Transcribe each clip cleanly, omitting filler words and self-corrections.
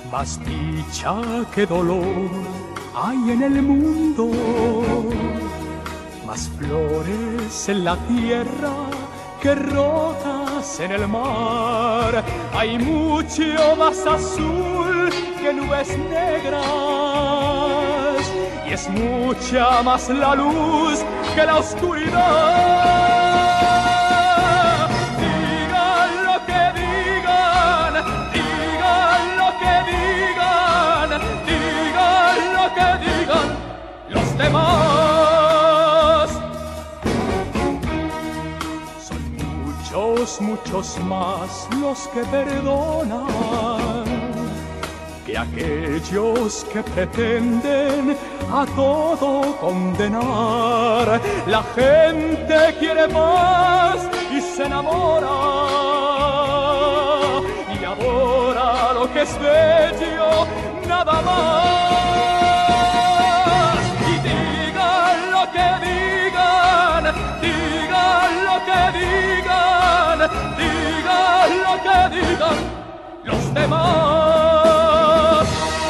Más dicha que dolor hay en el mundo, más flores en la tierra que rocas en el mar. Hay mucho más azul que nubes negras y es mucha más la luz que la oscuridad. Demás. Son muchos más los que perdonan que aquellos que pretenden a todo condenar. La gente quiere paz y se enamora y adora lo que es bello, nada más. Digan lo que digan los demás.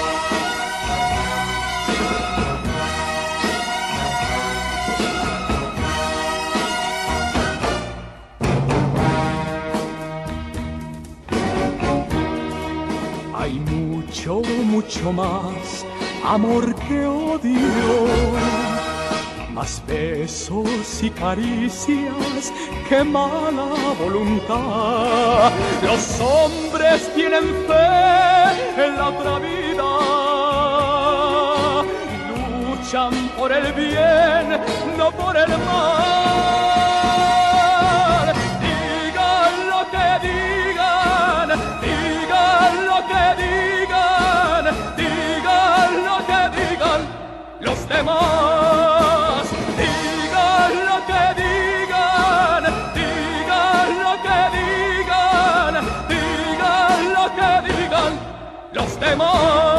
Hay mucho más amor que odio, más besos y caricias que mala voluntad. Los hombres tienen fe en la otra vida y luchan por el bien, no por el mal. Digan lo que digan, digan lo que digan, digan lo que digan los demás. Digan lo que digan, digan lo que digan, digan lo que digan los demás.